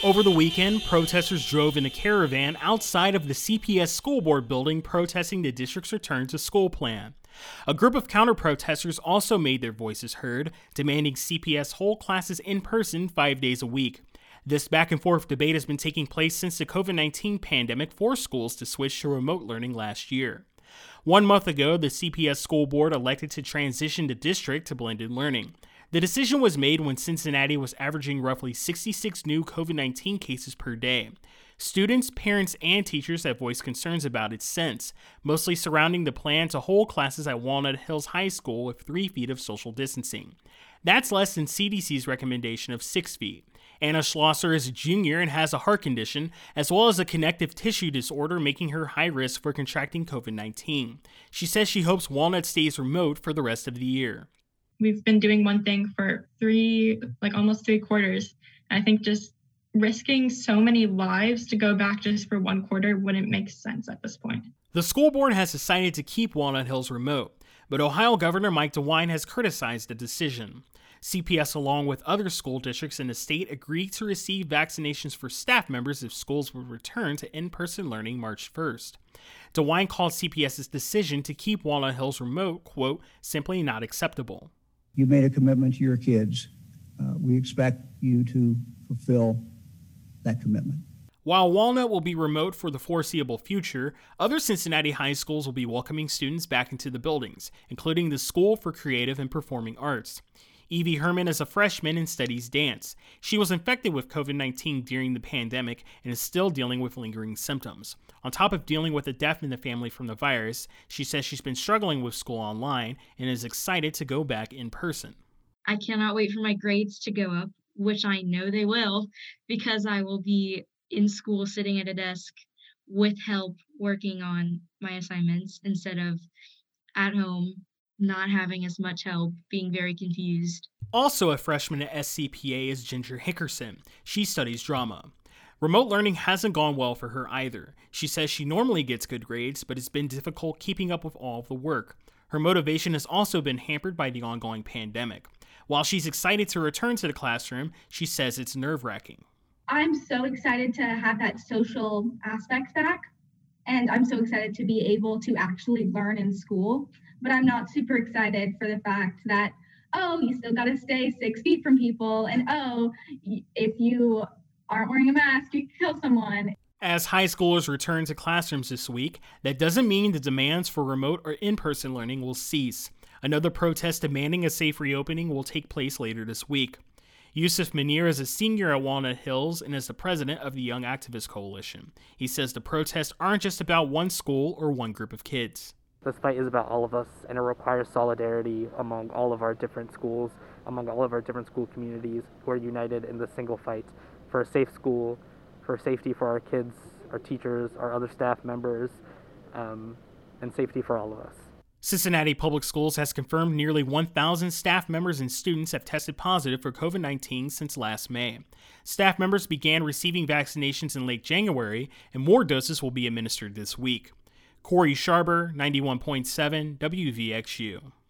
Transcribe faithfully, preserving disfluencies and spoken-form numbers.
Over the weekend, protesters drove in a caravan outside of the C P S school board building protesting the district's return to school plan. A group of counter-protesters also made their voices heard, demanding C P S hold classes in person five days a week. This back-and-forth debate has been taking place since the covid nineteen pandemic forced schools to switch to remote learning last year. One month ago, the C P S school board elected to transition the district to blended learning. The decision was made when Cincinnati was averaging roughly sixty-six new covid nineteen cases per day. Students, parents, and teachers have voiced concerns about its since, mostly surrounding the plan to hold classes at Walnut Hills High School with three feet of social distancing. That's less than C D C's recommendation of six feet. Anna Schlosser is a junior and has a heart condition, as well as a connective tissue disorder, making her high risk for contracting covid nineteen. She says she hopes Walnut stays remote for the rest of the year. We've been doing one thing for three, like almost three quarters. I think just risking so many lives to go back just for one quarter wouldn't make sense at this point. The school board has decided to keep Walnut Hills remote, but Ohio Governor Mike DeWine has criticized the decision. C P S, along with other school districts in the state, agreed to receive vaccinations for staff members if schools would return to in-person learning March first. DeWine called CPS's decision to keep Walnut Hills remote, quote, simply not acceptable. You made a commitment to your kids. Uh, we expect you to fulfill that commitment. While Walnut will be remote for the foreseeable future, other Cincinnati high schools will be welcoming students back into the buildings, including the School for Creative and Performing Arts. Evie Herman is a freshman and studies dance. She was infected with covid nineteen during the pandemic and is still dealing with lingering symptoms. On top of dealing with a death in the family from the virus, she says she's been struggling with school online and is excited to go back in person. I cannot wait for my grades to go up, which I know they will, because I will be in school sitting at a desk with help working on my assignments instead of at home not having as much help, being very confused. Also a freshman at S C P A is Ginger Hickerson. She studies drama. Remote learning hasn't gone well for her either. She says she normally gets good grades, but it's been difficult keeping up with all of the work. Her motivation has also been hampered by the ongoing pandemic. While she's excited to return to the classroom, she says it's nerve-wracking. I'm so excited to have that social aspect back, and I'm so excited to be able to actually learn in school. But I'm not super excited for the fact that, oh, you still got to stay six feet from people, and oh, if you aren't wearing a mask, you can kill someone. As high schoolers return to classrooms this week, that doesn't mean the demands for remote or in-person learning will cease. Another protest demanding a safe reopening will take place later this week. Yusuf Munir is a senior at Walnut Hills and is the president of the Young Activist Coalition. He says the protests aren't just about one school or one group of kids. This fight is about all of us, and it requires solidarity among all of our different schools, among all of our different school communities who are united in this single fight for a safe school, for safety for our kids, our teachers, our other staff members, um, and safety for all of us. Cincinnati Public Schools has confirmed nearly one thousand staff members and students have tested positive for covid nineteen since last May. Staff members began receiving vaccinations in late January, and more doses will be administered this week. Corey Sharber, ninety-one point seven W V X U.